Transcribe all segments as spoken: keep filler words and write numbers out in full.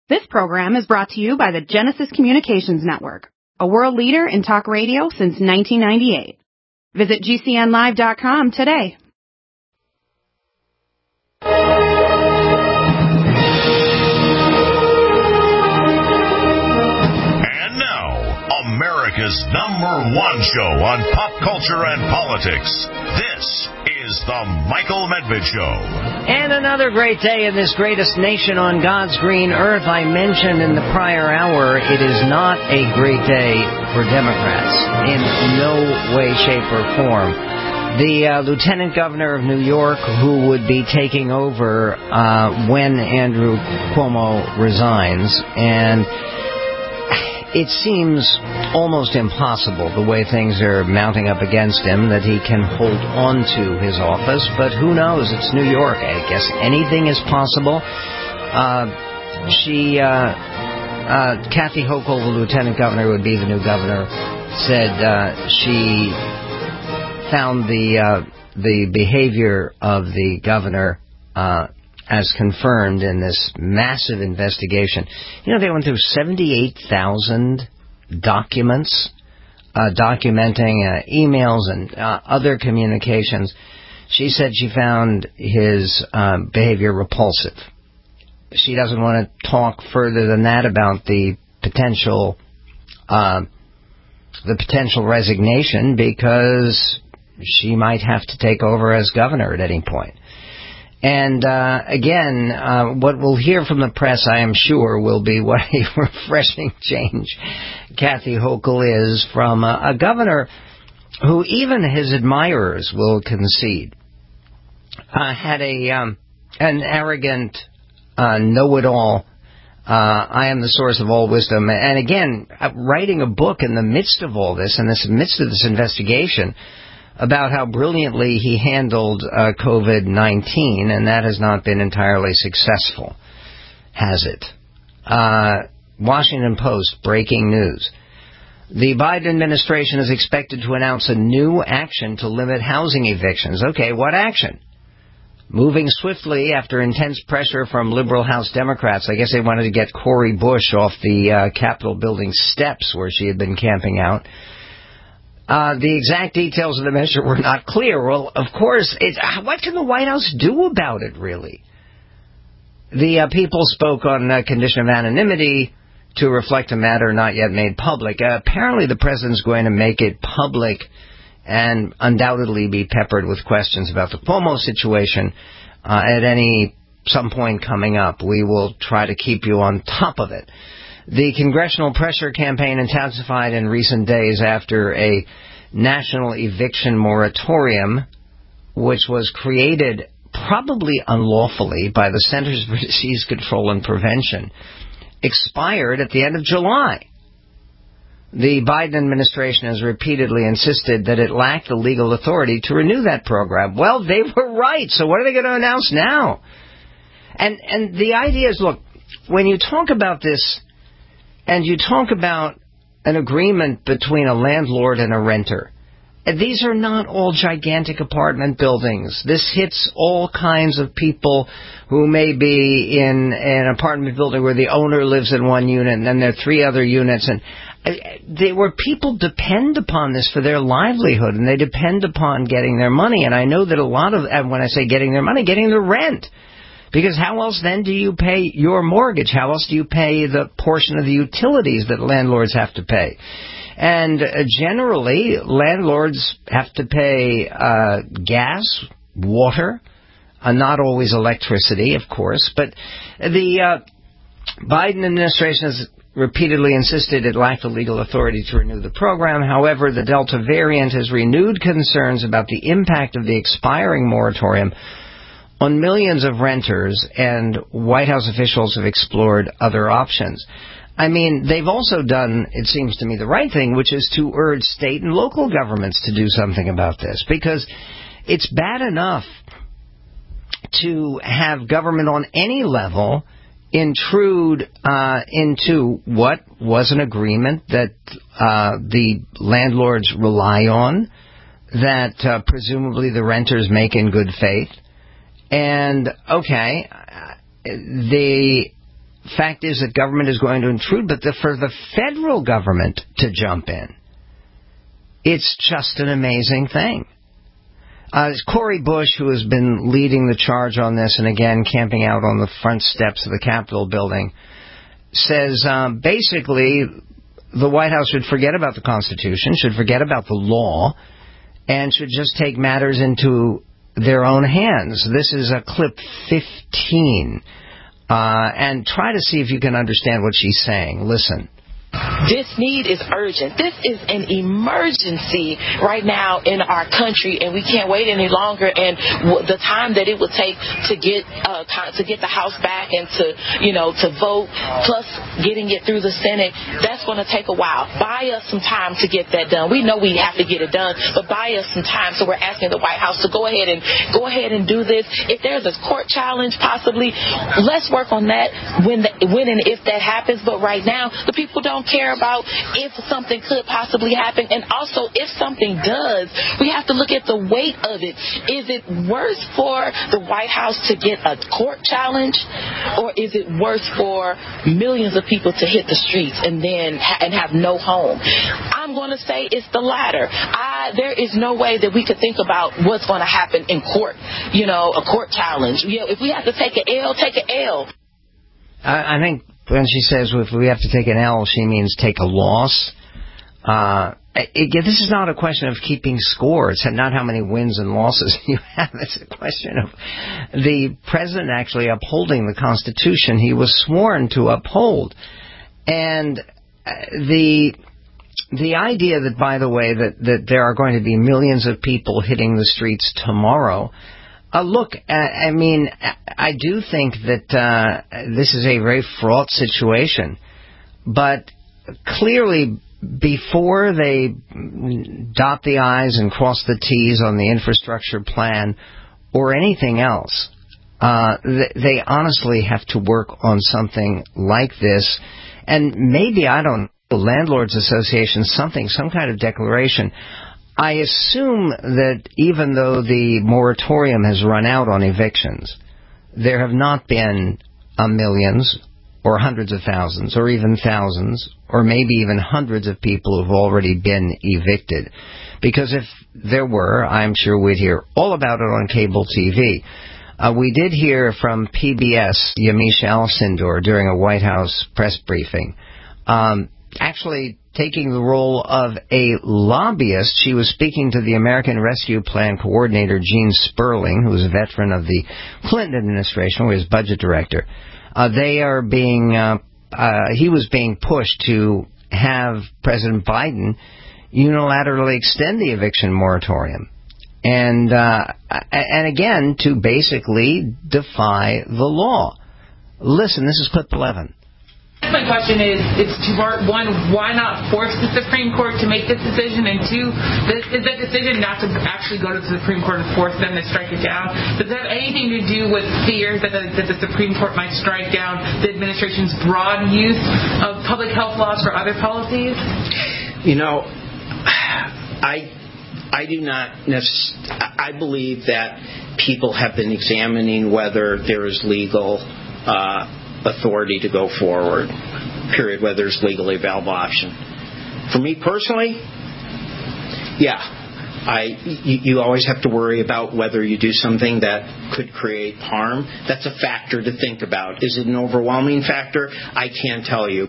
This program is brought to you by the Genesis Communications Network, a world leader in talk radio since nineteen ninety-eight. Visit G C N live dot com today. And now, America's number one show on pop culture and politics. This is The Michael Medved Show. And another great day in this greatest nation on God's green earth. I mentioned in the prior hour, it is not a great day for Democrats in no way, shape, or form. The uh, Lieutenant Governor of New York, who would be taking over uh, when Andrew Cuomo resigns, and it seems almost impossible, the way things are mounting up against him, that he can hold on to his office. But who knows? It's New York. I guess anything is possible. Uh, she, uh, uh, Kathy Hochul, the lieutenant governor, would be the new governor, said uh, she found the uh, the behavior of the governor uh, as confirmed in this massive investigation. You know, they went through seventy-eight thousand documents uh, documenting uh, emails and uh, other communications. She said she found his uh, behavior repulsive. She doesn't want to talk further than that about the potential uh, the potential resignation, because she might have to take over as governor at any point. And, uh, again, uh, what we'll hear from the press, I am sure, will be what a refreshing change Kathy Hochul is from a, a governor who even his admirers will concede uh, had a um, an arrogant uh, know-it-all, uh, I am the source of all wisdom. And, again, uh, writing a book in the midst of all this, in the midst of this investigation, about how brilliantly he handled uh, COVID nineteen, and that has not been entirely successful, has it? Uh, Washington Post, breaking news. The Biden administration is expected to announce a new action to limit housing evictions. Okay, what action? Moving swiftly after intense pressure from liberal House Democrats. I guess they wanted to get Cori Bush off the uh, Capitol building steps where she had been camping out. Uh, the exact details of the measure were not clear. Well, of course, it, what can the White House do about it, really? The uh, people spoke on uh, condition of anonymity to reflect a matter not yet made public. Uh, apparently, the president's going to make it public and undoubtedly be peppered with questions about the Cuomo situation uh, at any some point coming up. We will try to keep you on top of it. The congressional pressure campaign intensified in recent days after a national eviction moratorium, which was created probably unlawfully by the Centers for Disease Control and Prevention, expired at the end of July. The Biden administration has repeatedly insisted that it lacked the legal authority to renew that program. Well, they were right, so what are they going to announce now? And and the idea is, look, when you talk about this, and you talk about an agreement between a landlord and a renter, these are not all gigantic apartment buildings. This hits all kinds of people who may be in an apartment building where the owner lives in one unit and then there are three other units. And they, where people depend upon this for their livelihood, and they depend upon getting their money. And I know that a lot of, and when I say getting their money, getting the rent. Because how else then do you pay your mortgage? How else do you pay the portion of the utilities that landlords have to pay? And uh, generally, landlords have to pay uh, gas, water, uh, not always electricity, of course. But the uh, Biden administration has repeatedly insisted it lacked the legal authority to renew the program. However, the Delta variant has renewed concerns about the impact of the expiring moratorium on millions of renters, and White House officials have explored other options. I mean, they've also done, it seems to me, the right thing, which is to urge state and local governments to do something about this, because it's bad enough to have government on any level intrude uh, into what was an agreement that uh, the landlords rely on, that uh, presumably the renters make in good faith. And, okay, the fact is that government is going to intrude, but the, for the federal government to jump in, it's just an amazing thing. Uh, Cori Bush, who has been leading the charge on this and, again, camping out on the front steps of the Capitol building, says um, basically the White House should forget about the Constitution, should forget about the law, and should just take matters into their own hands. This is a clip fifteen. Uh, and try to see if you can understand what she's saying. Listen. This need is urgent. This is an emergency right now in our country, and we can't wait any longer. And w- the time that it would take to get uh, to get the House back and to you know to vote, plus getting it through the Senate, that's going to take a while. Buy us some time to get that done. We know we have to get it done, but buy us some time. So we're asking the White House to go ahead and go ahead and do this. If there's a court challenge, possibly, let's work on that when the, when and if that happens. But right now, the people don't care about if something could possibly happen, and also if something does, we have to look at the weight of it. Is it worse for the White House to get a court challenge, or is it worse for millions of people to hit the streets and then ha- and have no home? I'm going to say it's the latter. I, there is no way that we could think about what's going to happen in court. You know, a court challenge. You know, if we have to take an L, take an L. I, I think. When she says if we have to take an L, she means take a loss. Uh, it, this is not a question of keeping score. It's not how many wins and losses you have. It's a question of the president actually upholding the Constitution he was sworn to uphold. And the the idea that, by the way, that, that there are going to be millions of people hitting the streets tomorrow. Uh, look, uh, I mean, I do think that uh, this is a very fraught situation, but clearly before they dot the I's and cross the T's on the infrastructure plan or anything else, uh, they honestly have to work on something like this, and maybe, I don't know, Landlords Association, something, some kind of declaration. I assume that even though the moratorium has run out on evictions, there have not been a millions or hundreds of thousands or even thousands or maybe even hundreds of people who've already been evicted. Because if there were, I'm sure we'd hear all about it on cable T V. Uh, we did hear from P B S, Yamiche Alcindor, during a White House press briefing. Um, actually taking the role of a lobbyist. She was speaking to the American Rescue Plan coordinator, Gene Sperling, who was a veteran of the Clinton administration, who was budget director. Uh, they are being, uh, uh, he was being pushed to have President Biden unilaterally extend the eviction moratorium. And, uh, and again, to basically defy the law. Listen, this is clip eleven. My question is, it's two part. One, why not force the Supreme Court to make this decision? And two, is that decision not to actually go to the Supreme Court and force them to strike it down? Does that have anything to do with fears that the, that the Supreme Court might strike down the administration's broad use of public health laws for other policies? You know, I I do not necessarily. I believe that people have been examining whether there is legal Uh, authority to go forward, period, whether it's legally available option. For me personally, yeah, I you, you always have to worry about whether you do something that could create harm. That's a factor to think about. Is it an overwhelming factor? I can't tell you.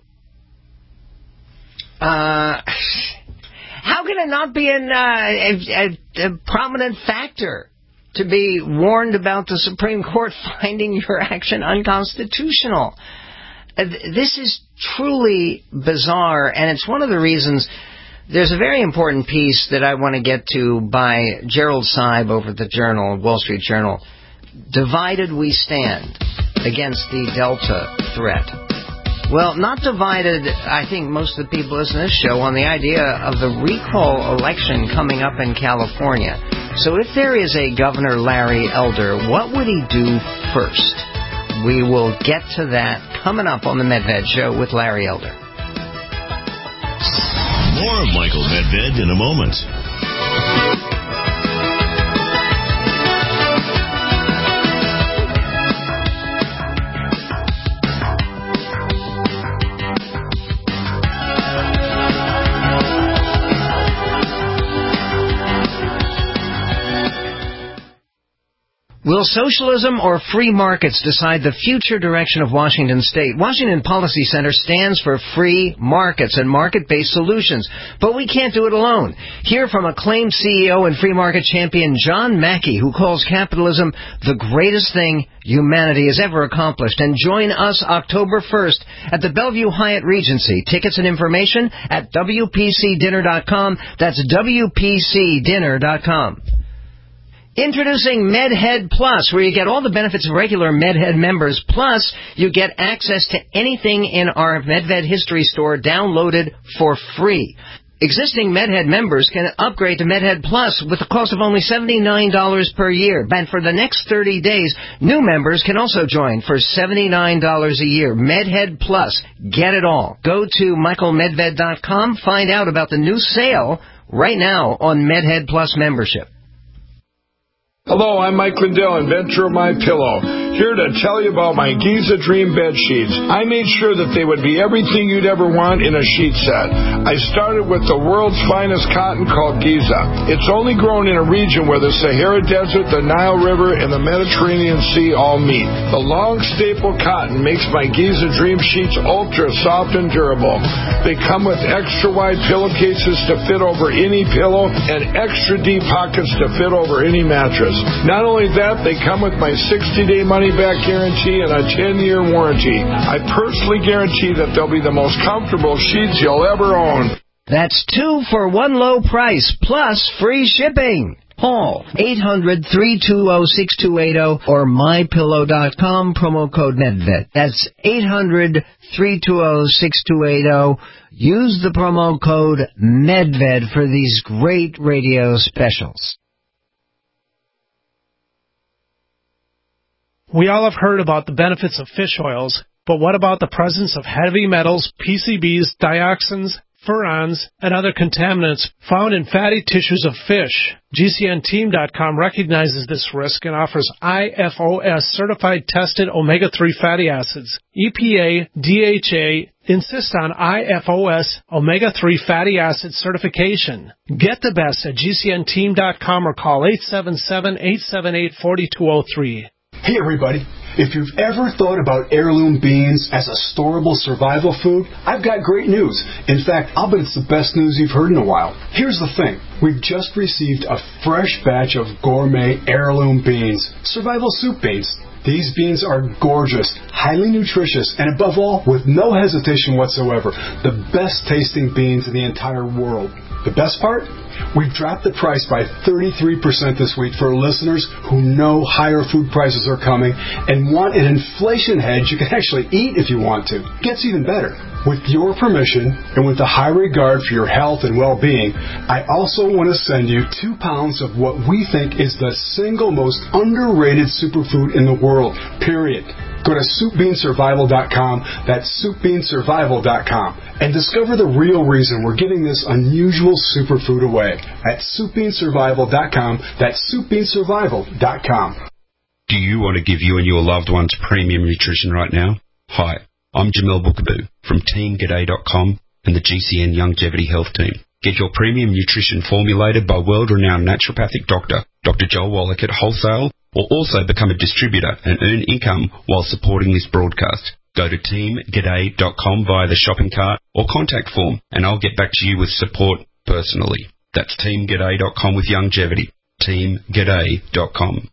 Uh, how can it not be an, uh, a, a, a prominent factor to be warned about the Supreme Court finding your action unconstitutional? Uh, this is truly bizarre, and it's one of the reasons. There's a very important piece that I want to get to by Gerald Seib over at the Journal, Wall Street Journal. Divided we stand against the Delta threat. Well, not divided, I think most of the people listening to this show, on the idea of the recall election coming up in California. So if there is a Governor Larry Elder, what would he do first? We will get to that coming up on the Medved Show with Larry Elder. More of Michael Medved in a moment. Will socialism or free markets decide the future direction of Washington State? Washington Policy Center stands for free markets and market-based solutions, but we can't do it alone. Hear from acclaimed C E O and free market champion John Mackey, who calls capitalism the greatest thing humanity has ever accomplished. And join us October first at the Bellevue Hyatt Regency. Tickets and information at W P C dinner dot com. That's W P C dinner dot com. Introducing MedHead Plus, where you get all the benefits of regular MedHead members, plus you get access to anything in our MedVed History Store downloaded for free. Existing MedHead members can upgrade to MedHead Plus with the cost of only seventy-nine dollars per year. And for the next thirty days, new members can also join for seventy-nine dollars a year. MedHead Plus. Get it all. Go to michael medved dot com. Find out about the new sale right now on MedHead Plus membership. Hello, I'm Mike Lindell, inventor of MyPillow, here to tell you about my Giza Dream bed sheets. I made sure that they would be everything you'd ever want in a sheet set. I started with the world's finest cotton called Giza. It's only grown in a region where the Sahara Desert, the Nile River, and the Mediterranean Sea all meet. The long staple cotton makes my Giza Dream sheets ultra soft and durable. They come with extra wide pillowcases to fit over any pillow and extra deep pockets to fit over any mattress. Not only that, they come with my sixty-day money-back guarantee and a ten-year warranty. I personally guarantee that they'll be the most comfortable sheets you'll ever own. That's two for one low price, plus free shipping. Call eight hundred, three two zero, six two eight zero or my pillow dot com, promo code MedVed. That's eight hundred, three two zero, six two eight zero. Use the promo code MedVed for these great radio specials. We all have heard about the benefits of fish oils, but what about the presence of heavy metals, P C Bs, dioxins, furans, and other contaminants found in fatty tissues of fish? G C N team dot com recognizes this risk and offers I F O S-certified tested omega three fatty acids. E P A, D H A insist on I F O S omega three fatty acid certification. Get the best at G C N team dot com or call eight seven seven, eight seven eight, four two zero three. Hey everybody, if you've ever thought about heirloom beans as a storable survival food, I've got great news. In fact, I'll bet it's the best news you've heard in a while. Here's the thing. We've just received a fresh batch of gourmet heirloom beans, survival soup beans. These beans are gorgeous, highly nutritious, and above all, with no hesitation whatsoever, the best tasting beans in the entire world. The best part? We've dropped the price by thirty-three percent this week for listeners who know higher food prices are coming and want an inflation hedge you can actually eat if you want to. Gets even better. With your permission and with a high regard for your health and well-being, I also want to send you two pounds of what we think is the single most underrated superfood in the world, period. Go to soup bean survival dot com, that's soup bean survival dot com, and discover the real reason we're giving this unusual superfood away at soup bean survival dot com, that's soup bean survival dot com. Do you want to give you and your loved ones premium nutrition right now? Hi, I'm Jamel Bookaboo from team g'day dot com and the G C N Longevity Health Team. Get your premium nutrition formulated by world-renowned naturopathic doctor, Doctor Joel Wallach at Wholesale, or also become a distributor and earn income while supporting this broadcast. Go to team g'day dot com via the shopping cart or contact form, and I'll get back to you with support personally. That's team g'day dot com with longevity. team g'day dot com.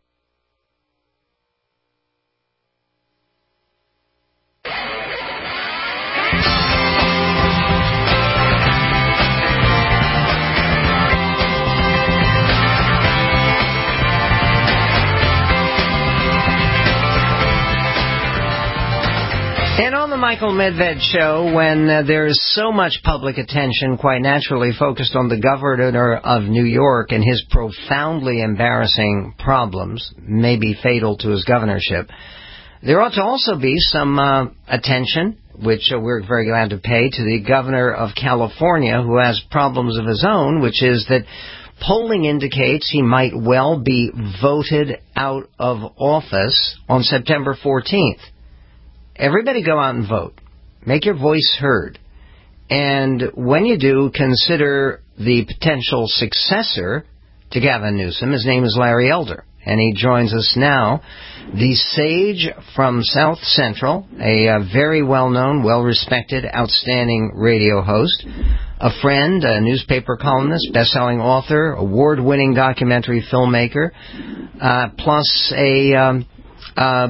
And on the Michael Medved Show, when uh, there's so much public attention, quite naturally focused on the governor of New York and his profoundly embarrassing problems, maybe fatal to his governorship, there ought to also be some uh, attention, which uh, we're very glad to pay, to the governor of California, who has problems of his own, which is that polling indicates he might well be voted out of office on September fourteenth. Everybody go out and vote. Make your voice heard. And when you do, consider the potential successor to Gavin Newsom. His name is Larry Elder. and he joins us now. The sage from South Central, a uh, very well-known, well-respected, outstanding radio host, a friend, a newspaper columnist, best-selling author, award-winning documentary filmmaker, uh, plus a um, uh,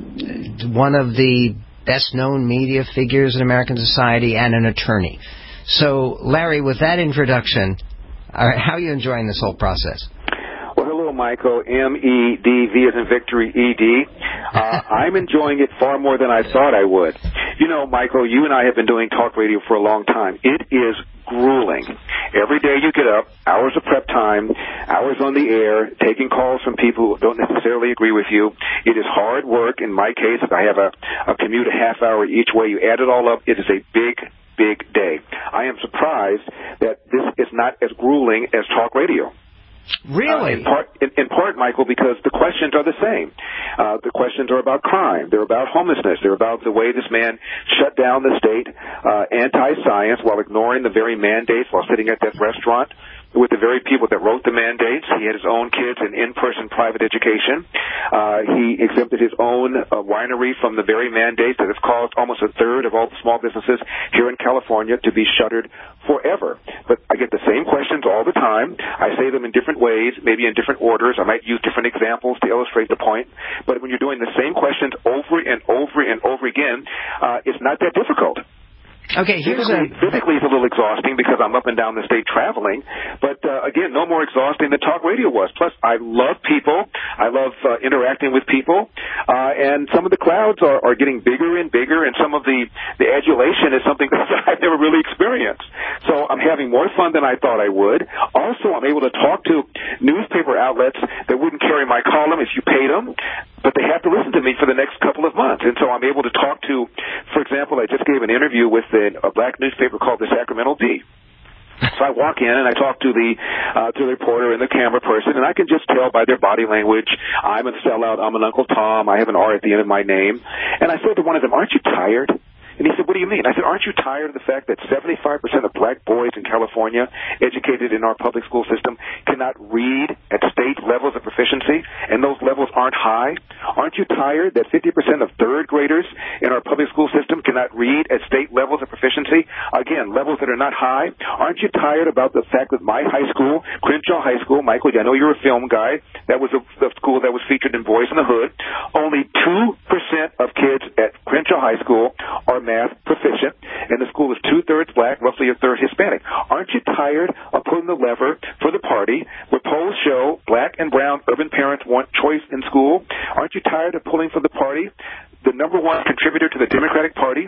one of the best-known media figures in American society and an attorney. So, Larry, with that introduction, uh, how are you enjoying this whole process? Well, hello, Michael, M E D V as in victory, E D. Uh, I'm enjoying it far more than I thought I would. You know, Michael, you and I have been doing talk radio for a long time. It is grueling. Every day you get up, hours of prep time, hours on the air, taking calls from people who don't necessarily agree with you. It is hard work. In my case, I have a, a commute a half hour each way. You add it all up, it is a big, big day. I am surprised that this is not as grueling as talk radio. Really? Uh, in part, in, in part, Michael, because the questions are the same. Uh, the questions are about crime. They're about homelessness. They're about the way this man shut down the state, uh, anti-science, while ignoring the very mandates, while sitting at that restaurant with the very people that wrote the mandates. He had his own kids in in-person private education. Uh, he exempted his own uh, winery from the very mandates that has caused almost a third of all the small businesses here in California to be shuttered forever. But I get the same questions all the time. I say them in different ways, maybe in different orders. I might use different examples to illustrate the point. But when you're doing the same questions over and over and over again, uh, it's not that difficult. Okay, here's physically, a... physically it's a little exhausting because I'm up and down the state traveling, but uh, again, no more exhausting than talk radio was. Plus, I love people. I love uh, interacting with people, uh, and some of the crowds are, are getting bigger and bigger, and some of the, the adulation is something that I've never really experienced. So I'm having more fun than I thought I would. Also, I'm able to talk to newspaper outlets that wouldn't carry my column if you paid them, but they have to listen to me for the next couple of months. And so I'm able to talk to, for example, I just gave an interview with the a black newspaper called the Sacramento Bee. So I walk in and I talk to the uh, to the reporter and the camera person, and I can just tell by their body language, I'm a sellout, I'm an Uncle Tom, I have an R at the end of my name. And I said to one of them, aren't you tired? And he said, what do you mean? I said, aren't you tired of the fact that seventy-five percent of black boys in California educated in our public school system cannot read at state levels of proficiency, and those levels aren't high? Aren't you tired that fifty percent of third graders in our public school system cannot read at state levels of proficiency? Again, levels that are not high. Aren't you tired about the fact that my high school, Crenshaw High School, Michael, I know you're a film guy, that was a, the school that was featured in Boys in the Hood, only two percent of kids at Crenshaw High School are math proficient, and the school is two-thirds black, roughly a third Hispanic. Aren't you tired of pulling the lever for the party where polls show black and brown urban parents want choice in school? Aren't you tired of pulling for the party, the number one contributor to the Democratic Party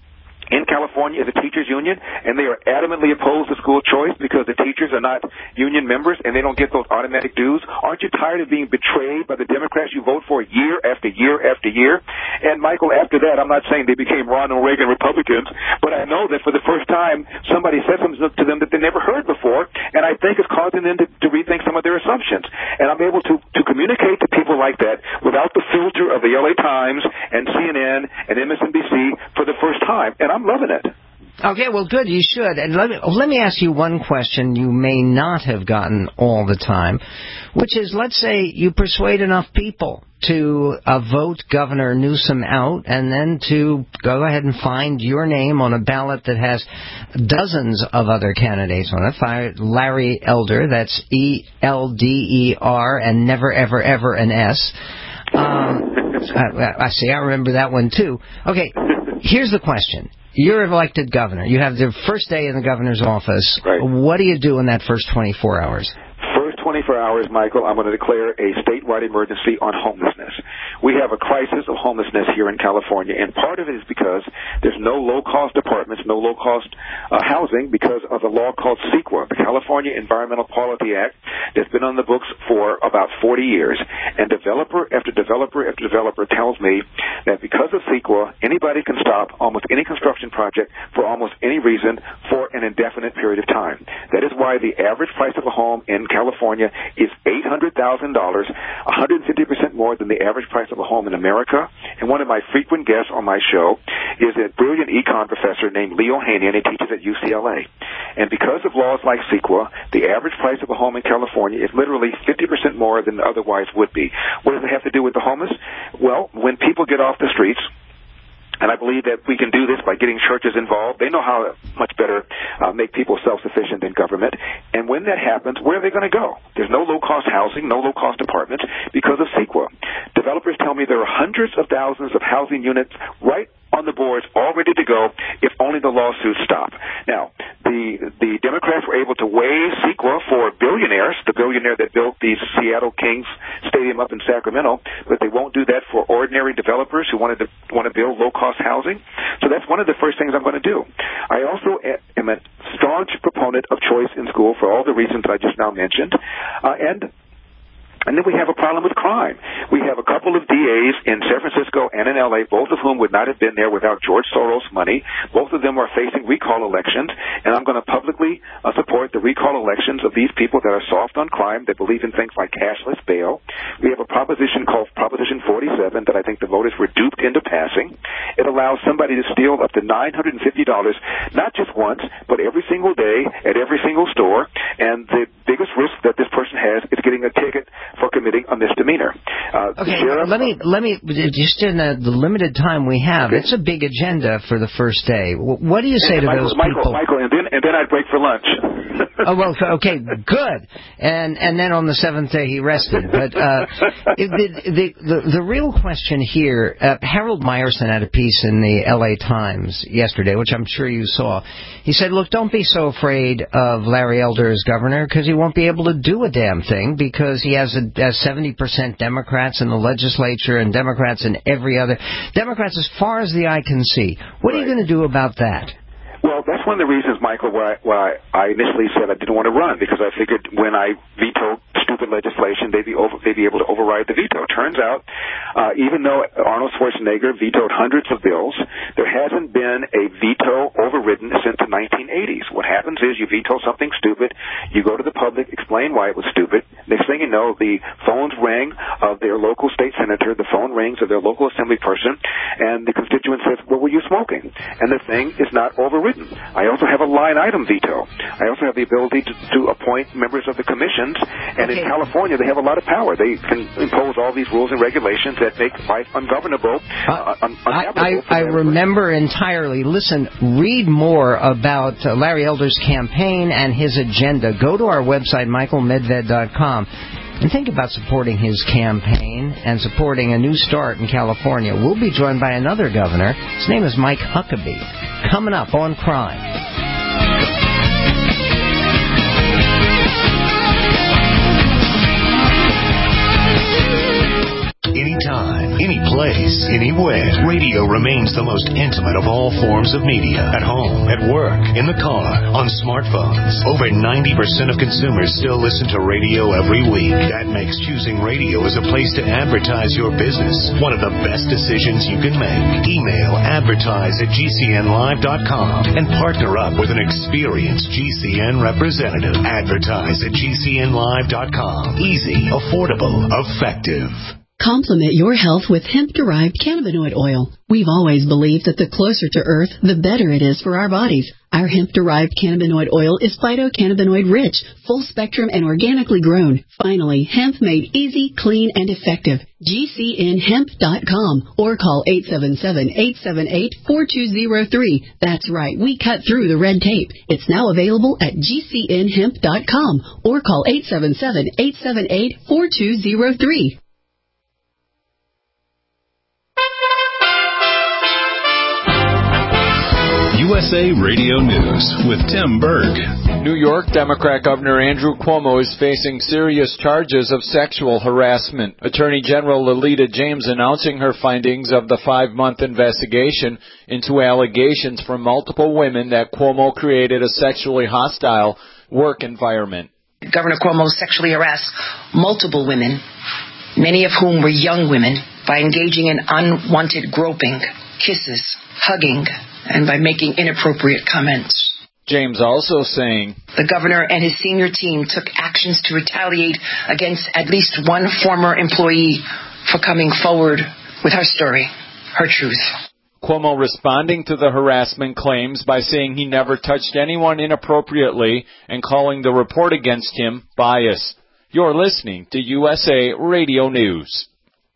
in California is a teachers union, and they are adamantly opposed to school choice because the teachers are not union members and they don't get those automatic dues? Aren't you tired of being betrayed by the Democrats you vote for year after year after year? And, Michael, after that, I'm not saying they became Ronald Reagan Republicans, but I know that for the first time somebody said something to them that they never heard before, and I think it's causing them to, to rethink some of their assumptions. And I'm able to, to communicate to people like that without the filter of the L A Times and C N N and M S N B C for the first time. And I'm loving it. Okay, well, good. You should. And let me, let me ask you one question you may not have gotten all the time, which is, let's say you persuade enough people to uh, vote Governor Newsom out and then to go ahead and find your name on a ballot that has dozens of other candidates on it. Find Larry Elder, that's E L D E R and never, ever, ever an S. Um, I, I see, I remember that one too. Okay, here's the question. You're elected governor. You have the first day in the governor's office. Right. What do you do in that first twenty-four hours? First twenty-four hours, Michael, I'm going to declare a statewide emergency on homelessness. We have a crisis of homelessness here in California, and part of it is because there's no low-cost apartments, no low-cost uh, housing because of a law called CEQA, the California Environmental Quality Act, that's been on the books for about forty years. And developer after developer after developer tells me that because of CEQA, anybody can stop almost any construction project for almost any reason for an indefinite period of time. That is why the average price of a home in California is eight hundred thousand dollars, one hundred fifty percent more than the average price of of a home in America. And one of my frequent guests on my show is a brilliant econ professor named Leo Haney, and he teaches at U C L A. And because of laws like CEQA, the average price of a home in California is literally fifty percent more than it otherwise would be. What does it have to do with the homeless? Well, when people get off the streets, and I believe that we can do this by getting churches involved. They know how much better uh, make people self-sufficient than government. And when that happens, where are they going to go? There's no low-cost housing, no low-cost apartments because of CEQA. Developers tell me there are hundreds of thousands of housing units right on the boards, all ready to go, if only the lawsuits stop. Now, the the Democrats were able to waive CEQA for billionaires, the billionaire that built the Seattle Kings Stadium up in Sacramento, but they won't do that for ordinary developers who wanted to want to build low-cost housing. So that's one of the first things I'm going to do. I also am a staunch proponent of choice in school for all the reasons I just now mentioned, uh, and And then we have a problem with crime. We have a couple of D As in San Francisco and in L A, both of whom would not have been there without George Soros' money. Both of them are facing recall elections, and I'm going to publicly uh, support the recall elections of these people that are soft on crime, that believe in things like cashless bail. We have a proposition called Proposition forty-seven that I think the voters were duped into passing. It allows somebody to steal up to nine hundred fifty dollars, not just once, but every single day at every single store, and the biggest risk that this person has is getting a ticket for committing a misdemeanor. Uh, okay, sheriff, let me let me just in the, the limited time we have. Okay. It's a big agenda for the first day. What do you say and to Michael, those Michael, people? Michael, and then and then I'd break for lunch. Oh well, okay, good. And and then on the seventh day he rested. But uh, the, the the the real question here, uh, Harold Meyerson had a piece in the L A Times yesterday, which I'm sure you saw. He said, "Look, don't be so afraid of Larry Elder as governor, because he won't be able to do a damn thing because he has a has seventy percent Democrats in the legislature and Democrats in every other Democrats as far as the eye can see." What are you going to do about that? Well, that's one of the reasons, Michael, why, why I initially said I didn't want to run, because I figured when I vetoed stupid legislation, they'd be over, they'd be able to override the veto. Turns out, uh, even though Arnold Schwarzenegger vetoed hundreds of bills, there hasn't been a veto overridden since the nineteen eighties. What happens is you veto something stupid, you go to the public, explain why it was stupid. Next thing you know, the phones ring of their local state senator, the phone rings of their local assembly person, and the constituent says, "What were you smoking?" And the thing is not overridden. I also have a line item veto. I also have the ability to, to appoint members of the commissions, and okay. in California they have a lot of power. They can impose all these rules and regulations that make life ungovernable. Uh, un- I, I, I remember entirely. Listen, read more about uh, Larry Elder's campaign and his agenda. Go to our website, michael medved dot com. And think about supporting his campaign and supporting a new start in California. We'll be joined by another governor. His name is Mike Huckabee. Coming up on Crime. Anytime, any place, anywhere. Radio remains the most intimate of all forms of media. At home, at work, in the car, on smartphones. Over ninety percent of consumers still listen to radio every week. That makes choosing radio as a place to advertise your business one of the best decisions you can make. Email advertise at g c n live dot com and partner up with an experienced G C N representative. Advertise at g c n live dot com. Easy, affordable, effective. Complement your health with hemp-derived cannabinoid oil. We've always believed that the closer to Earth, the better it is for our bodies. Our hemp-derived cannabinoid oil is phytocannabinoid-rich, full-spectrum, and organically grown. Finally, hemp made easy, clean, and effective. G C N hemp dot com or call eight seven seven, eight seven eight, four two zero three. That's right, we cut through the red tape. It's now available at G C N hemp dot com or call eight seven seven, eight seven eight, four two zero three. U S A Radio News with Tim Berg. New York Democrat Governor Andrew Cuomo is facing serious charges of sexual harassment. Attorney General Lolita James announcing her findings of the five-month investigation into allegations from multiple women that Cuomo created a sexually hostile work environment. Governor Cuomo sexually harassed multiple women, many of whom were young women, by engaging in unwanted groping, kisses, hugging, and by making inappropriate comments. James also saying, the governor and his senior team took actions to retaliate against at least one former employee for coming forward with her story, her truth. Cuomo responding to the harassment claims by saying he never touched anyone inappropriately and calling the report against him biased. You're listening to U S A Radio News.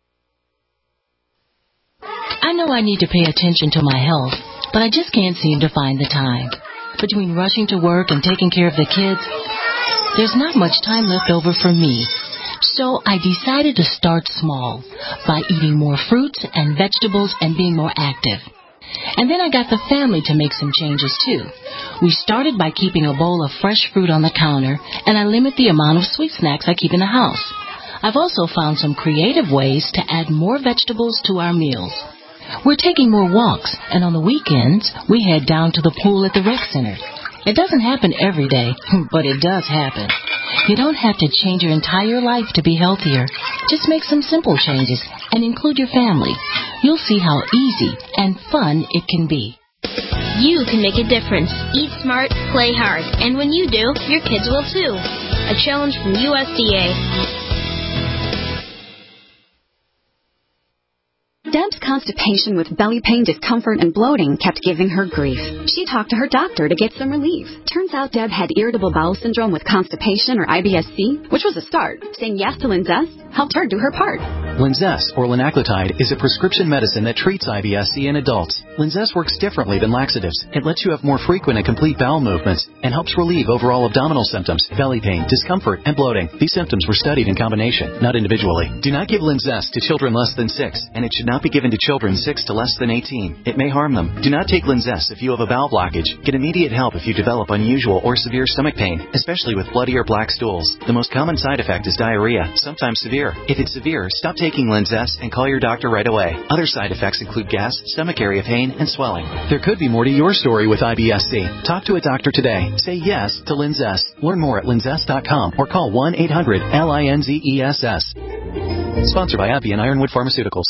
I know I need to pay attention to my health, but I just can't seem to find the time. Between rushing to work and taking care of the kids, there's not much time left over for me. So I decided to start small by eating more fruits and vegetables and being more active. And then I got the family to make some changes too. We started by keeping a bowl of fresh fruit on the counter, and I limit the amount of sweet snacks I keep in the house. I've also found some creative ways to add more vegetables to our meals. We're taking more walks, and on the weekends, we head down to the pool at the rec center. It doesn't happen every day, but it does happen. You don't have to change your entire life to be healthier. Just make some simple changes and include your family. You'll see how easy and fun it can be. You can make a difference. Eat smart, play hard. And when you do, your kids will too. A challenge from U S D A. Deb's constipation with belly pain, discomfort, and bloating kept giving her grief. She talked to her doctor to get some relief. Turns out Deb had irritable bowel syndrome with constipation, or I B S C, which was a start. Saying yes to Linzess helped her do her part. Linzess, or linaclotide, is a prescription medicine that treats I B S C in adults. Linzess works differently than laxatives. It lets you have more frequent and complete bowel movements and helps relieve overall abdominal symptoms, belly pain, discomfort, and bloating. These symptoms were studied in combination, not individually. Do not give Linzess to children less than six, and it should not be given to children six to less than eighteen. It may harm them. Do not take Linzess if you have a bowel blockage. Get immediate help if you develop unusual or severe stomach pain, especially with bloody or black stools. The most common side effect is diarrhea, sometimes severe. If it's severe, stop taking Linzess and call your doctor right away. Other side effects include gas, stomach area pain, and swelling. There could be more to your story with I B S C. Talk to a doctor today. Say yes to Linzess. Learn more at linzess dot com or call one eight hundred L I N Z E S S. Sponsored by AbbVie and Ironwood Pharmaceuticals.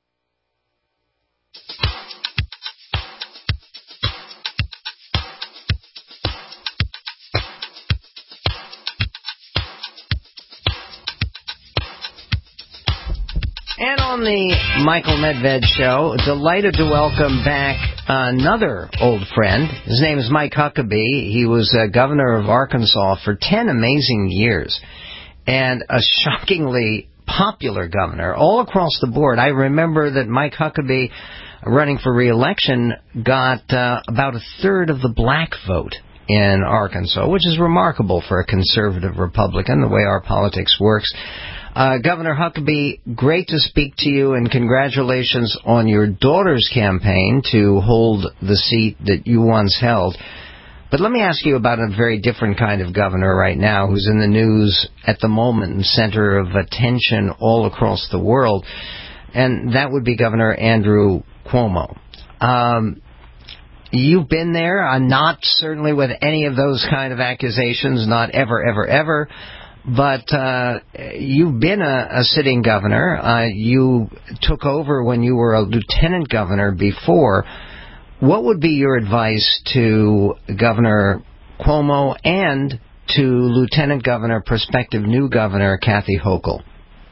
And on the Michael Medved Show, delighted to welcome back another old friend. His name is Mike Huckabee. He was uh, governor of Arkansas for ten amazing years and a shockingly popular governor all across the board. I remember that Mike Huckabee, running for re-election, got uh, about a third of the black vote in Arkansas, which is remarkable for a conservative Republican, the way our politics works. Uh, Governor Huckabee, great to speak to you, and congratulations on your daughter's campaign to hold the seat that you once held. But let me ask you about a very different kind of governor right now who's in the news at the moment and center of attention all across the world, and that would be Governor Andrew Cuomo. Um, you've been there, uh, not certainly with any of those kind of accusations, not ever, ever, ever. But uh, you've been a, a sitting governor. Uh, you took over when you were a lieutenant governor before. What would be your advice to Governor Cuomo and to Lieutenant Governor, prospective new Governor Kathy Hochul?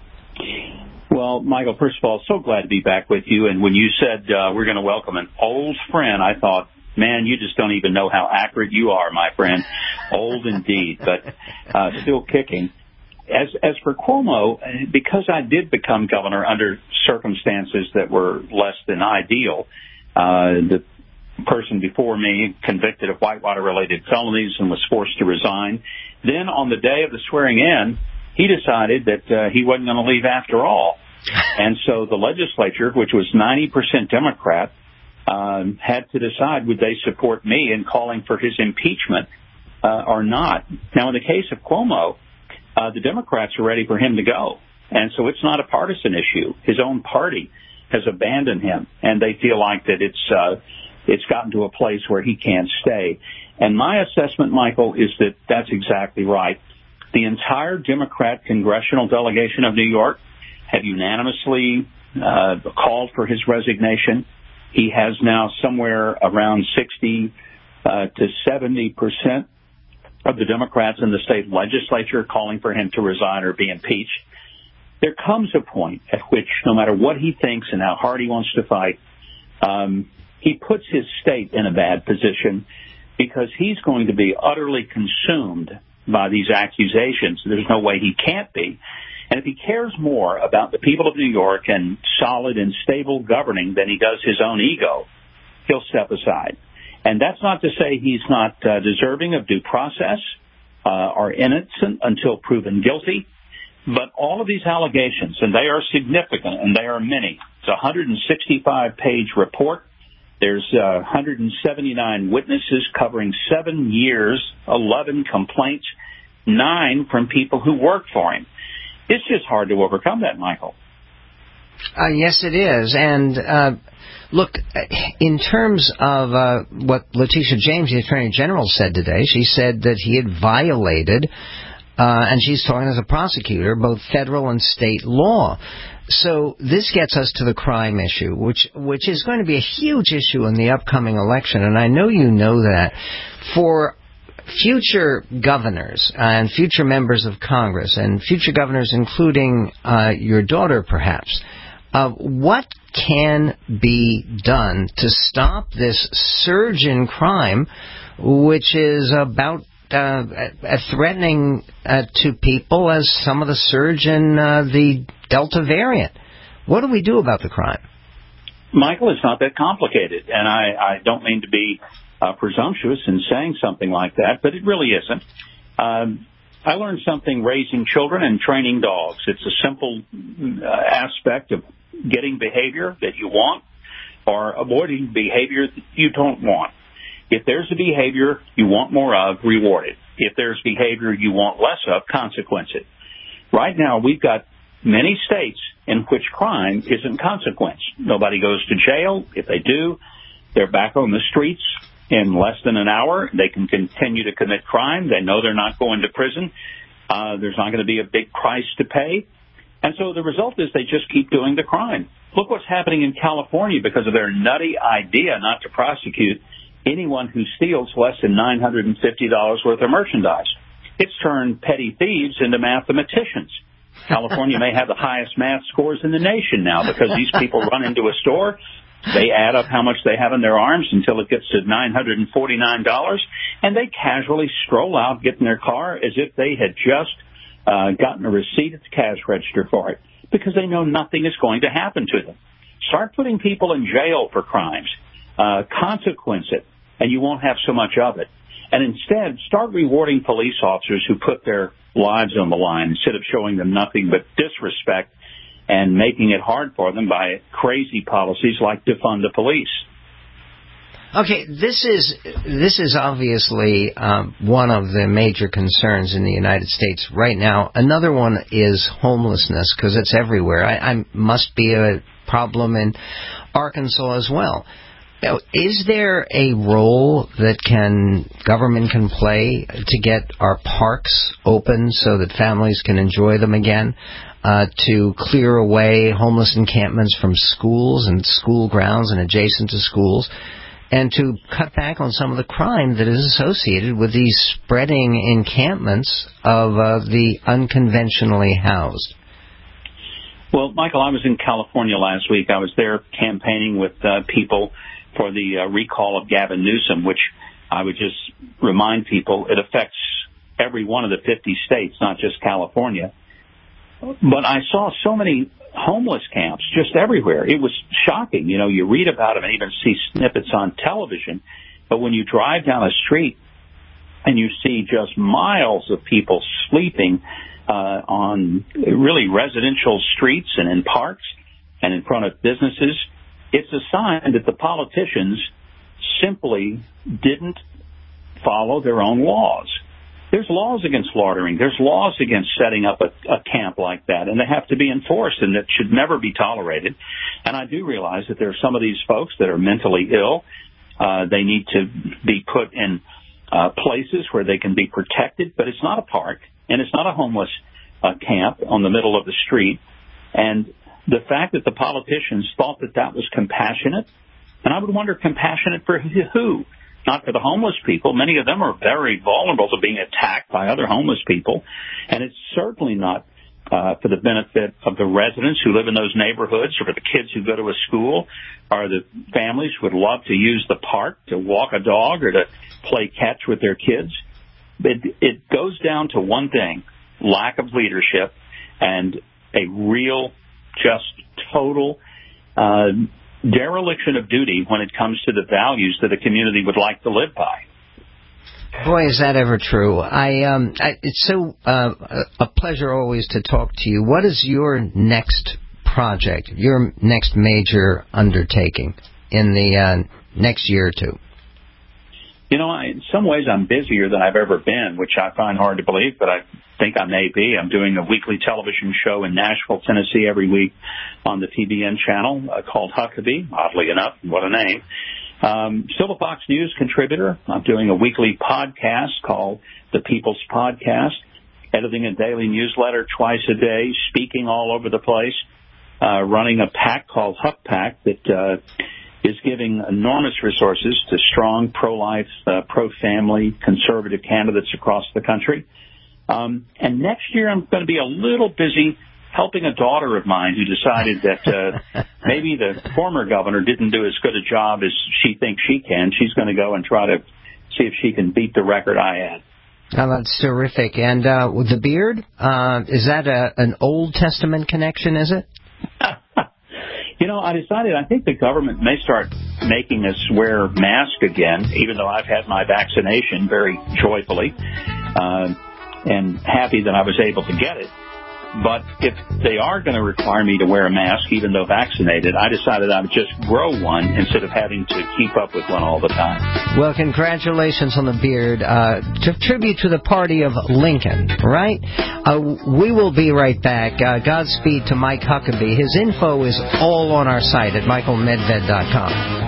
Well, Michael, first of all, so glad to be back with you. And when you said uh, we're going to welcome an old friend, I thought, man, you just don't even know how accurate you are, my friend. Old indeed, but uh, still kicking. As as for Cuomo, because I did become governor under circumstances that were less than ideal, uh, the person before me convicted of Whitewater-related felonies and was forced to resign. Then on the day of the swearing in, he decided that uh, he wasn't going to leave after all. And so the legislature, which was ninety percent Democrat, Um, had to decide would they support me in calling for his impeachment uh, or not. Now, in the case of Cuomo, uh, the Democrats are ready for him to go, and so it's not a partisan issue. His own party has abandoned him, and they feel like that it's uh, it's gotten to a place where he can't stay. And my assessment, Michael, is that that's exactly right. The entire Democrat congressional delegation of New York have unanimously uh, called for his resignation. He has now somewhere around sixty uh, to seventy percent of the Democrats in the state legislature calling for him to resign or be impeached. there comes a point at which, no matter what he thinks and how hard he wants to fight, um, he puts his state in a bad position because he's going to be utterly consumed by these accusations. There's no way he can't be. And if he cares more about the people of New York and solid and stable governing than he does his own ego, he'll step aside. And that's not to say he's not uh, deserving of due process uh, or innocent until proven guilty. But all of these allegations, and they are significant, and they are many. It's a one hundred sixty-five page report. There's uh, one hundred seventy-nine witnesses covering seven years, eleven complaints, nine from people who work for him. It's just hard to overcome that, Michael. Uh, yes, it is. And uh, look, in terms of uh, what Letitia James, the Attorney General, said today, she said that he had violated, uh, and she's talking as a prosecutor, both federal and state law. So this gets us to the crime issue, which which is going to be a huge issue in the upcoming election, and I know you know that. For future governors and future members of Congress, and future governors including uh, your daughter perhaps, uh, what can be done to stop this surge in crime, which is about uh, threatening uh, to people as some of the surge in uh, the Delta variant? What do we do about the crime? Michael, it's not that complicated, and I, I don't mean to be uh, presumptuous in saying something like that, but it really isn't. Um, I learned something raising children and training dogs. It's a simple uh, aspect of getting behavior that you want or avoiding behavior that you don't want. If there's a behavior you want more of, reward it. If there's behavior you want less of, consequence it. Right now, we've got many states in which crime isn't consequence. Nobody goes to jail. If they do, they're back on the streets in less than an hour. They can continue to commit crime. They know they're not going to prison. Uh, there's not going to be a big price to pay. And so the result is they just keep doing the crime. Look what's happening in California because of their nutty idea not to prosecute anyone who steals less than nine hundred fifty dollars worth of merchandise. It's turned petty thieves into mathematicians. California may have the highest math scores in the nation now because these people run into a store, they add up how much they have in their arms until it gets to nine hundred forty-nine dollars, and they casually stroll out, get in their car as if they had just uh, gotten a receipt at the cash register for it because they know nothing is going to happen to them. Start putting people in jail for crimes. Uh, consequence it, and you won't have so much of it. And instead, start rewarding police officers who put their lives on the line instead of showing them nothing but disrespect and making it hard for them by crazy policies like defund the police. Okay, this is this is obviously um, one of the major concerns in the United States right now. Another one is homelessness because it's everywhere. I, I must be a problem in Arkansas as well. Now, is there a role that can government can play to get our parks open so that families can enjoy them again, uh, to clear away homeless encampments from schools and school grounds and adjacent to schools, and to cut back on some of the crime that is associated with these spreading encampments of uh, the unconventionally housed? Well, Michael, I was in California last week. I was there campaigning with uh, people for the uh, recall of Gavin Newsom, which I would just remind people it affects every one of the fifty states, not just California. But I saw so many homeless camps just everywhere. It was shocking. You know, you read about them and even see snippets on television. But when you drive down a street and you see just miles of people sleeping uh, on really residential streets and in parks and in front of businesses, it's a sign that the politicians simply didn't follow their own laws. There's laws against slaughtering. There's laws against setting up a, a camp like that, and they have to be enforced, and that should never be tolerated. And I do realize that there are some of these folks that are mentally ill. Uh, they need to be put in uh, places where they can be protected, but it's not a park, and it's not a homeless uh, camp on the middle of the street. And the fact that the politicians thought that that was compassionate, and I would wonder compassionate for who? Not for the homeless people. Many of them are very vulnerable to being attacked by other homeless people, and it's certainly not uh, for the benefit of the residents who live in those neighborhoods, or for the kids who go to a school, or the families who would love to use the park to walk a dog or to play catch with their kids. It, it goes down to one thing: lack of leadership and a real, just total uh, dereliction of duty when it comes to the values that a community would like to live by. Boy, is that ever true. I, um, I it's so uh, a pleasure always to talk to you. What is your next project, your next major undertaking in the uh, next year or two? You know, I, in some ways I'm busier than I've ever been, which I find hard to believe, but I think I may be. I'm doing a weekly television show in Nashville, Tennessee every week on the T B N channel uh, called Huckabee, oddly enough, what a name. Um, still a Fox News contributor. I'm doing a weekly podcast called The People's Podcast, editing a daily newsletter twice a day, speaking all over the place, uh, running a PAC called Huck PAC that uh, is giving enormous resources to strong pro-life, uh, pro-family, conservative candidates across the country. Um, and next year I'm going to be a little busy helping a daughter of mine who decided that uh, maybe the former governor didn't do as good a job as she thinks she can. She's going to go and try to see if she can beat the record I had. Oh, that's terrific. And uh, with the beard, uh, is that a, an Old Testament connection, is it? You know, I decided I think the government may start making us wear masks again, even though I've had my vaccination very joyfully uh, and happy that I was able to get it. But if they are going to require me to wear a mask, even though vaccinated, I decided I would just grow one instead of having to keep up with one all the time. Well, congratulations on the beard. Uh, to tribute to the party of Lincoln, right? Uh, we will be right back. Uh, Godspeed to Mike Huckabee. His info is all on our site at michael medved dot com.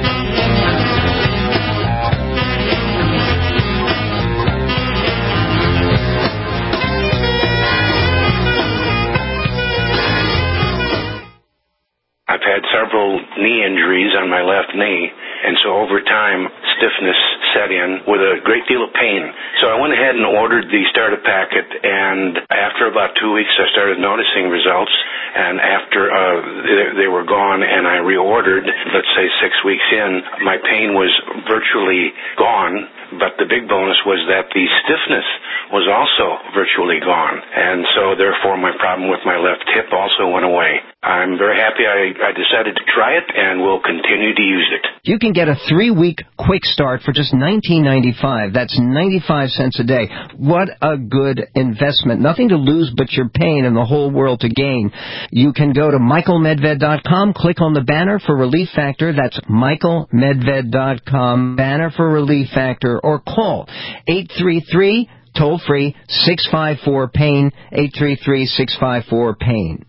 I've had several knee injuries on my left knee, and so over time, stiffness set in with a great deal of pain. So I went ahead and ordered the starter packet, and after about two weeks, I started noticing results, and after uh, they, they were gone and I reordered, let's say six weeks in, my pain was virtually gone. But the big bonus was that the stiffness was also virtually gone. And so, therefore, my problem with my left hip also went away. I'm very happy I, I decided to try it and will continue to use it. You can get a three-week quick start for just nineteen ninety-five. That's ninety-five cents a day. What a good investment. Nothing to lose but your pain and the whole world to gain. You can go to michael medved dot com, click on the banner for Relief Factor. That's michael medved dot com, banner for Relief Factor, or call eight three three, toll-free, six five four, pain, eight three three, six five four, pain.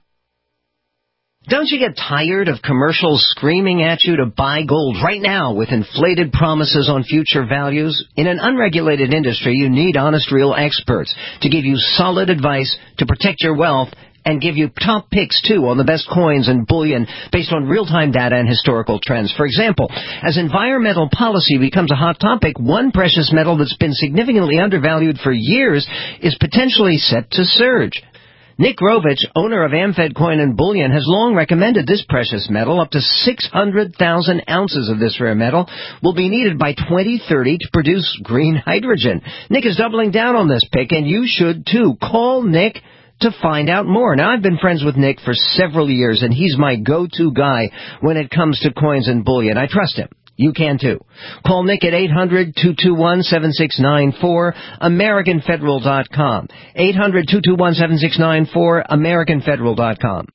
Don't you get tired of commercials screaming at you to buy gold right now with inflated promises on future values? In an unregulated industry, you need honest, real experts to give you solid advice to protect your wealth and give you top picks, too, on the best coins and bullion based on real-time data and historical trends. For example, as environmental policy becomes a hot topic, one precious metal that's been significantly undervalued for years is potentially set to surge. Nick Rovich, owner of AmFed Coin and Bullion, has long recommended this precious metal. Up to six hundred thousand ounces of this rare metal will be needed by twenty thirty to produce green hydrogen. Nick is doubling down on this pick, and you should too. Call Nick to find out more. Now, I've been friends with Nick for several years, and he's my go-to guy when it comes to coins and bullion. I trust him. You can, too. Call Nick at eight hundred, two two one, seven six nine four, american federal dot com. eight hundred, two two one, seven six nine four, american federal dot com.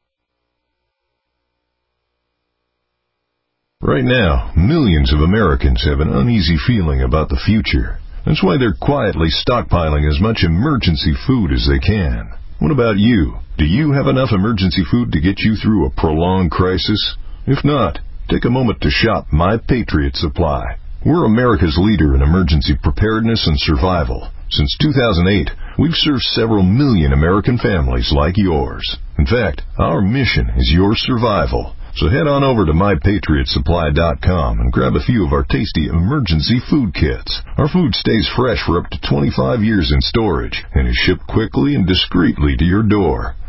Right now, millions of Americans have an uneasy feeling about the future. That's why they're quietly stockpiling as much emergency food as they can. What about you? Do you have enough emergency food to get you through a prolonged crisis? If not, take a moment to shop My Patriot Supply. We're America's leader in emergency preparedness and survival. Since two thousand eight, we've served several million American families like yours. In fact, our mission is your survival. So head on over to my patriot supply dot com and grab a few of our tasty emergency food kits. Our food stays fresh for up to twenty-five years in storage and is shipped quickly and discreetly to your door.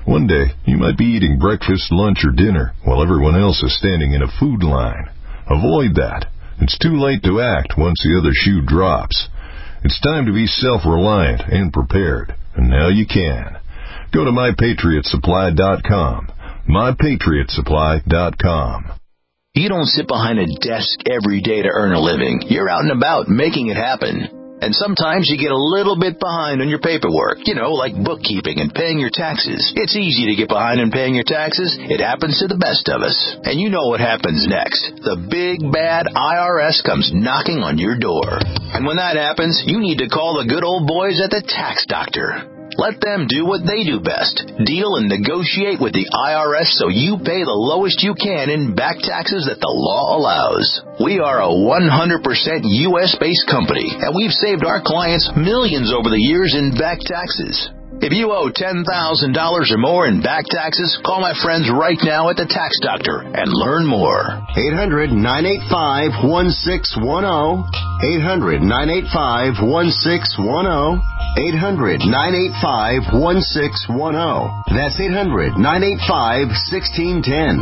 One day, you might be eating breakfast, lunch, or dinner while everyone else is standing in a food line. Avoid that. It's too late to act once the other shoe drops. It's time to be self-reliant and prepared, and now you can. Go to my patriot supply dot com. my patriot supply dot com. You don't sit behind a desk every day to earn a living. You're out and about making it happen. And sometimes you get a little bit behind on your paperwork, you know, like bookkeeping and paying your taxes. It's easy to get behind in paying your taxes. It happens to the best of us. And you know what happens next. The big, bad I R S comes knocking on your door. And when that happens, you need to call the good old boys at the Tax Doctor. Let them do what they do best. Deal and negotiate with the I R S so you pay the lowest you can in back taxes that the law allows. We are a one hundred percent U S-based company, and we've saved our clients millions over the years in back taxes. If you owe ten thousand dollars or more in back taxes, call my friends right now at the Tax Doctor and learn more. eight hundred, nine eight five, one six one zero. eight hundred, nine eight five, one six one zero. eight hundred, nine eight five, one six one zero. That's eight hundred, nine eight five, one six one zero.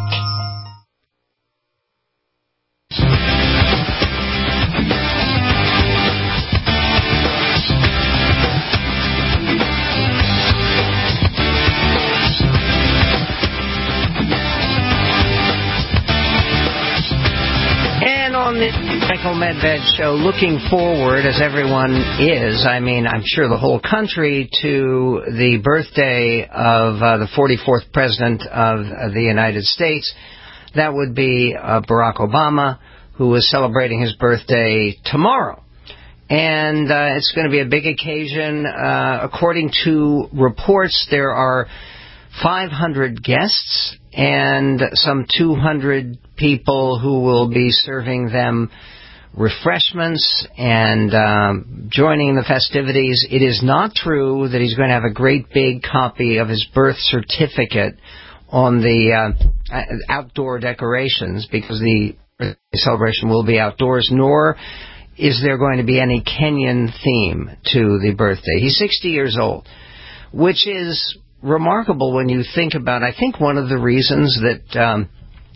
On the Michael Medved Show, looking forward, as everyone is, I mean, I'm sure the whole country, to the birthday of uh, the forty-fourth President of uh, the United States. That would be uh, Barack Obama, who is celebrating his birthday tomorrow. And uh, it's going to be a big occasion. Uh, according to reports, there are five hundred guests and some two hundred people who will be serving them refreshments and um, joining the festivities. It is not true that he's going to have a great big copy of his birth certificate on the uh, outdoor decorations, because the celebration will be outdoors, nor is there going to be any Kenyan theme to the birthday. He's sixty years old, which is remarkable when you think about, I think, one of the reasons that um,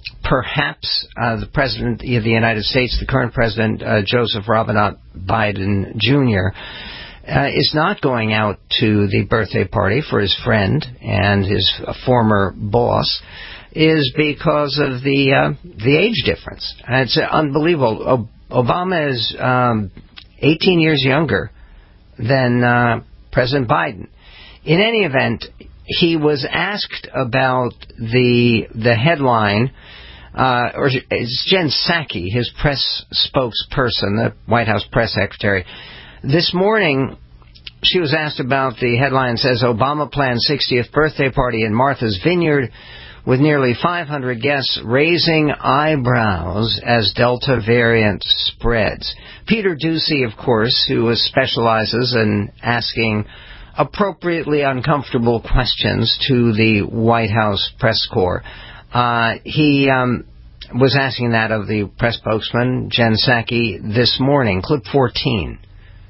perhaps uh, the President of the United States, the current President, uh, Joseph Robinette Biden Junior, uh, is not going out to the birthday party for his friend and his uh, former boss, is because of the uh, the age difference. And it's unbelievable. O- Obama is um, eighteen years younger than uh, President Biden. In any event, he was asked about the the headline, uh, or it's Jen Psaki, his press spokesperson, the White House press secretary. This morning, she was asked about the headline. Says Obama plans sixtieth birthday party in Martha's Vineyard with nearly five hundred guests, raising eyebrows as Delta variant spreads. Peter Doocy, of course, who specializes in asking appropriately uncomfortable questions to the White House press corps. Uh, he um, was asking that of the press spokesman, Jen Psaki, this morning. Clip fourteen.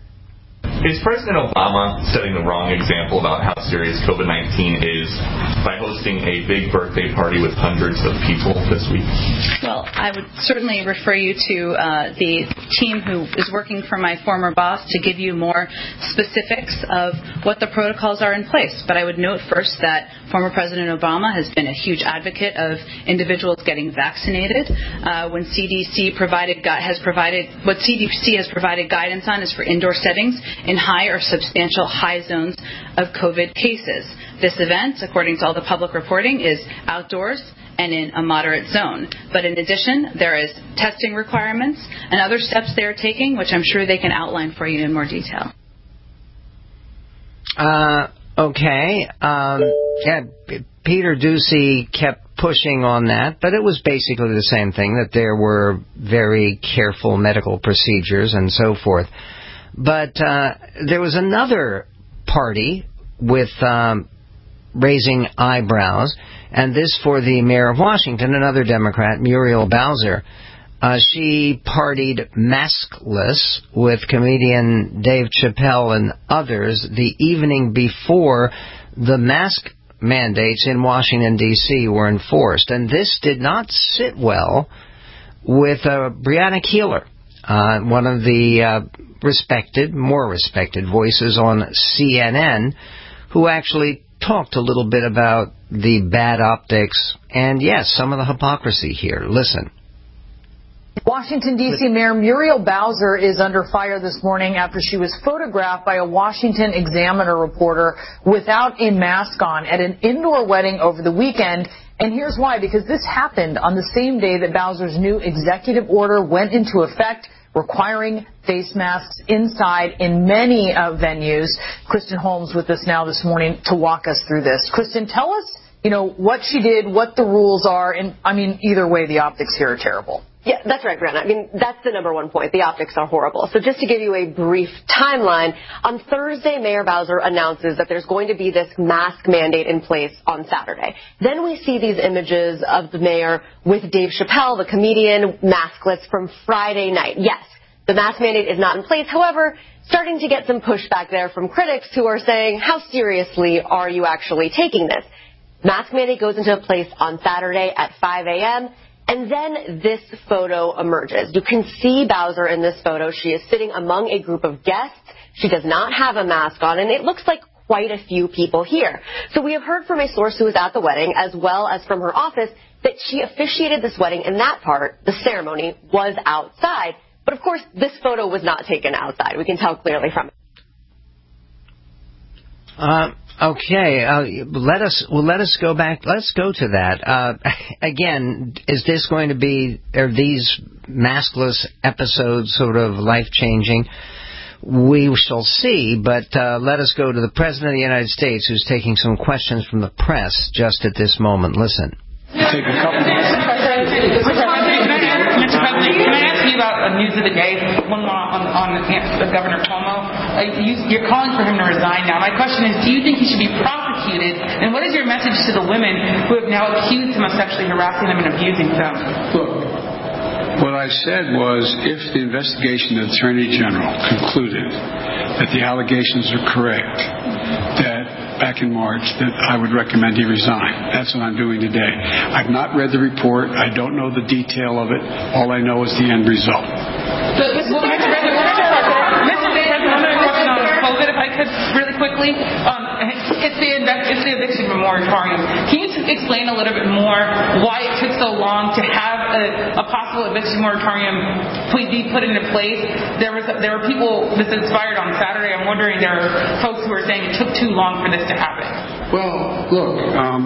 Is President Obama setting the wrong example about how serious COVID nineteen is by hosting a big birthday party with hundreds of people this week? Well, I would certainly refer you to uh, the team who is working for my former boss to give you more specifics of what the protocols are in place. But I would note first that former President Obama has been a huge advocate of individuals getting vaccinated. Uh, when C D C provided has provided what C D C has provided guidance on is for indoor settings in high or substantial high zones of COVID cases. This event, according to all the public reporting, is outdoors and in a moderate zone. But in addition, there is testing requirements and other steps they are taking, which I'm sure they can outline for you in more detail. Uh, okay. Um, yeah, Peter Doocy kept pushing on that, but it was basically the same thing, that there were very careful medical procedures and so forth. But uh, there was another party with um, raising eyebrows, and this for the mayor of Washington, another Democrat, Muriel Bowser. Uh, she partied maskless with comedian Dave Chappelle and others the evening before the mask mandates in Washington, D C were enforced. And this did not sit well with uh, Breonna Keeler, uh, one of the uh, respected, more respected voices on C N N, who actually talked a little bit about the bad optics and, yes, some of the hypocrisy here. Listen. Washington, D C Mayor Muriel Bowser is under fire this morning after she was photographed by a Washington Examiner reporter without a mask on at an indoor wedding over the weekend. And here's why, because this happened on the same day that Bowser's new executive order went into effect, requiring face masks inside in many uh, venues. Kristen Holmes with us now this morning to walk us through this. Kristen, tell us, you know, what she did, what the rules are, and, I mean, either way, the optics here are terrible. Yeah, that's right, Brianna. I mean, that's the number one point. The optics are horrible. So just to give you a brief timeline, on Thursday, Mayor Bowser announces that there's going to be this mask mandate in place on Saturday. Then we see these images of the mayor with Dave Chappelle, the comedian, maskless from Friday night. Yes, the mask mandate is not in place. However, starting to get some pushback there from critics who are saying, how seriously are you actually taking this? Mask mandate goes into place on Saturday at five a.m., and then this photo emerges. You can see Bowser in this photo. She is sitting among a group of guests. She does not have a mask on, and it looks like quite a few people here. So we have heard from a source who was at the wedding, as well as from her office, that she officiated this wedding, and that part, the ceremony, was outside. But, of course, this photo was not taken outside. We can tell clearly from it. Uh, okay, uh, let us well, let us go back. Let's go to that. Uh, again, is this going to be, are these maskless episodes sort of life-changing? We shall see, but uh, let us go to the President of the United States, who's taking some questions from the press just at this moment. Listen. Take a couple minutes. Mister President, can I ask you about uh, news of the day? One law on, on uh, Governor Cuomo. Uh, you, you're calling for him to resign now. My question is, do you think he should be prosecuted? And what is your message to the women who have now accused him of sexually harassing them and abusing them? Look, what I said was, if the investigation of the Attorney General concluded that the allegations are correct, that back in March, that I would recommend he resign. That's what I'm doing today. I've not read the report. I don't know the detail of it. All I know is the end result. So, well, Mister President, Mister President, another question on COVID, if I could, really quickly. Um, it's the it's the eviction moratorium. Can you explain a little bit more why it took so long to have a, a possible eviction moratorium be put into place? There was there were people this inspired on Saturday. I'm wondering there are folks who are saying it took too long for this to happen. Well, look, um,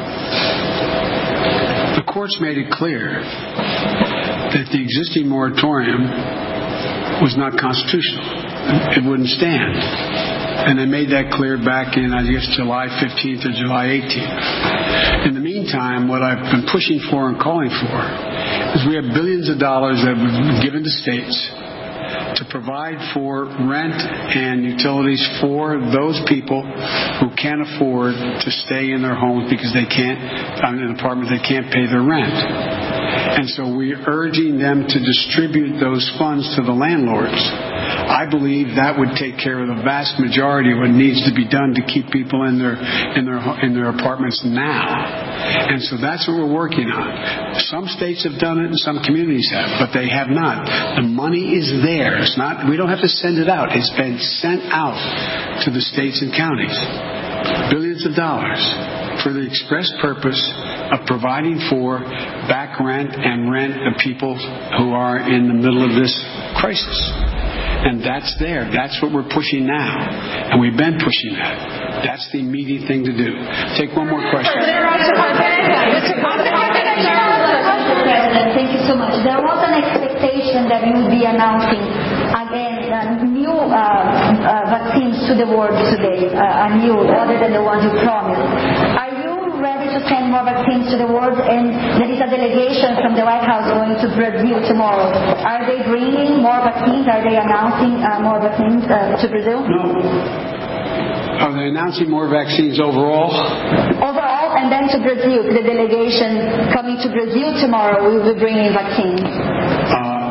the courts made it clear that the existing moratorium was not constitutional. It wouldn't stand. And they made that clear back in, I guess, July fifteenth or July eighteenth. In the meantime, what I've been pushing for and calling for is we have billions of dollars that have been given to states to provide for rent and utilities for those people who can't afford to stay in their homes because they can't, in an apartment, they can't pay their rent. And so we're urging them to distribute those funds to the landlords. I believe that would take care of the vast majority of what needs to be done to keep people in their in their in their apartments now. And so that's what we're working on. Some states have done it and some communities have, but they have not. The money is there. It's not. We don't have to send it out. It's been sent out to the states and counties. Billions of dollars for the express purpose of providing for back rent and rent the people who are in the middle of this crisis. And that's there. That's what we're pushing now. And we've been pushing that. That's the immediate thing to do. Take one more question. Mister President, thank you so much. There was an expectation that you would be announcing again uh, new uh, uh, vaccines to the world today, uh, a new, other than the ones you promised. Are you ready to send more vaccines to the world? And there is a delegation from the White House going to Brazil tomorrow. Are they bringing more vaccines? Are they announcing uh, more vaccines uh, to Brazil? No. Are they announcing more vaccines overall? Overall, and then to Brazil. The delegation coming to Brazil tomorrow will be bringing vaccines. Uh,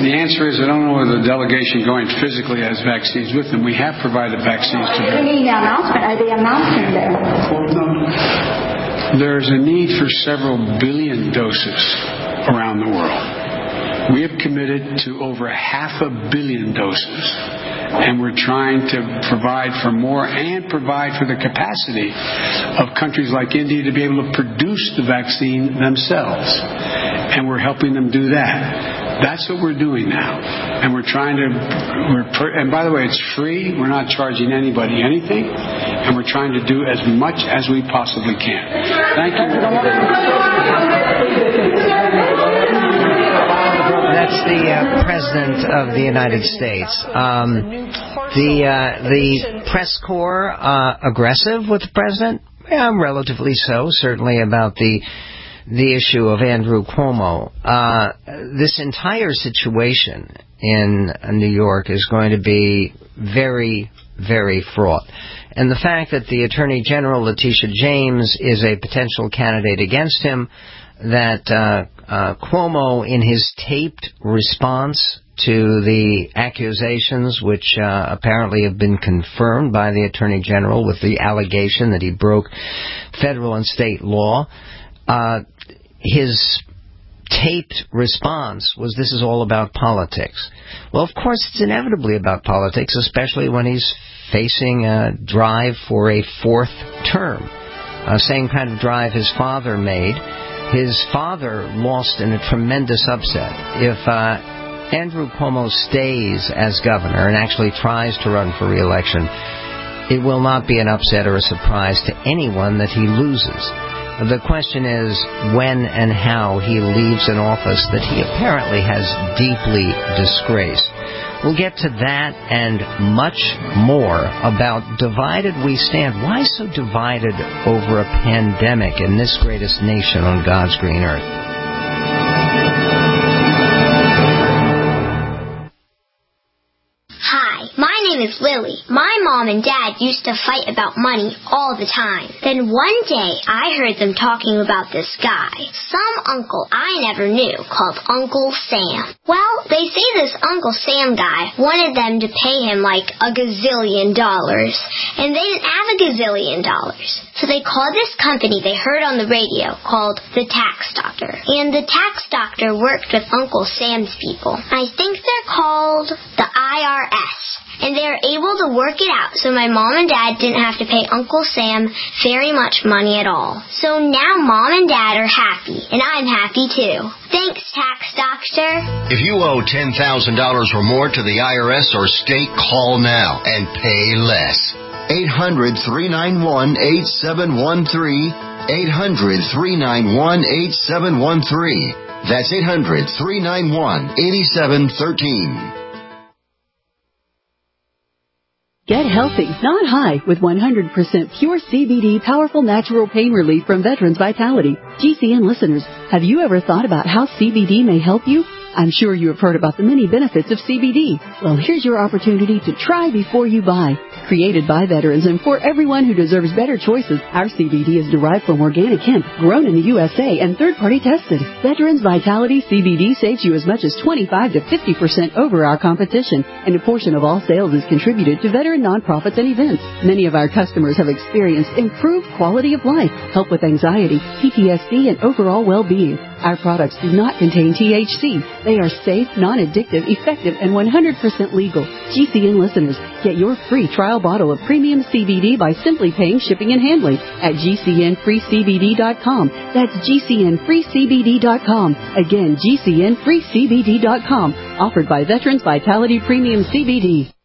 The answer is I don't know whether the delegation going physically has vaccines with them. We have provided vaccines to them. The announcement, are they announcing there? There's a need for several billion doses around the world. We have committed to over half a billion doses, and we're trying to provide for more and provide for the capacity of countries like India to be able to produce the vaccine themselves. And we're helping them do that. That's what we're doing now. And we're trying to, we're, and by the way, it's free. We're not charging anybody anything. And we're trying to do as much as we possibly can. Thank you. That's the uh, President of the United States. Um, the uh, the press corps uh, aggressive with the President? Yeah, relatively so, certainly about the the issue of Andrew Cuomo. Uh, this entire situation in New York is going to be very, very fraught. And the fact that the Attorney General, Letitia James, is a potential candidate against him, that uh, uh, Cuomo, in his taped response to the accusations, which uh, apparently have been confirmed by the Attorney General with the allegation that he broke federal and state law, uh, his taped response was, this is all about politics. Well, of course, it's inevitably about politics, especially when he's facing a drive for a fourth term. Uh, same kind of drive his father made. His father lost in a tremendous upset. If uh, Andrew Cuomo stays as governor and actually tries to run for re-election, it will not be an upset or a surprise to anyone that he loses. The question is when and how he leaves an office that he apparently has deeply disgraced. We'll get to that and much more about Divided We Stand. Why so divided over a pandemic in this greatest nation on God's green earth? My name is Lily. My mom and dad used to fight about money all the time. Then one day, I heard them talking about this guy, some uncle I never knew, called Uncle Sam. Well, they say this Uncle Sam guy wanted them to pay him like a gazillion dollars, and they didn't have a gazillion dollars. So they called this company they heard on the radio called the Tax Doctor. And the Tax Doctor worked with Uncle Sam's people. I think they're called the I R S. And they were able to work it out so my mom and dad didn't have to pay Uncle Sam very much money at all. So now mom and dad are happy, and I'm happy too. Thanks, Tax Doctor. If you owe ten thousand dollars or more to the I R S or state, call now and pay less. eight hundred, three nine one, eight seven one three. eight hundred, three nine one, eight seven one three. That's eight hundred, three nine one, eight seven one three. Get healthy, not high, with one hundred percent pure C B D powerful natural pain relief from Veterans Vitality. G C N listeners, have you ever thought about how C B D may help you? I'm sure you have heard about the many benefits of C B D. Well, here's your opportunity to try before you buy. Created by veterans and for everyone who deserves better choices, our C B D is derived from organic hemp, grown in the U S A, and third-party tested. Veterans Vitality C B D saves you as much as twenty-five to fifty percent over our competition, and a portion of all sales is contributed to veteran nonprofits and events. Many of our customers have experienced improved quality of life, help with anxiety, P T S D, and overall well-being. Our products do not contain T H C. They are safe, non-addictive, effective, and one hundred percent legal. G C N listeners, get your free trial bottle of premium C B D by simply paying shipping and handling at G C N free C B D dot com. That's G C N free C B D dot com. Again, G C N free C B D dot com. Offered by Veterans Vitality Premium C B D.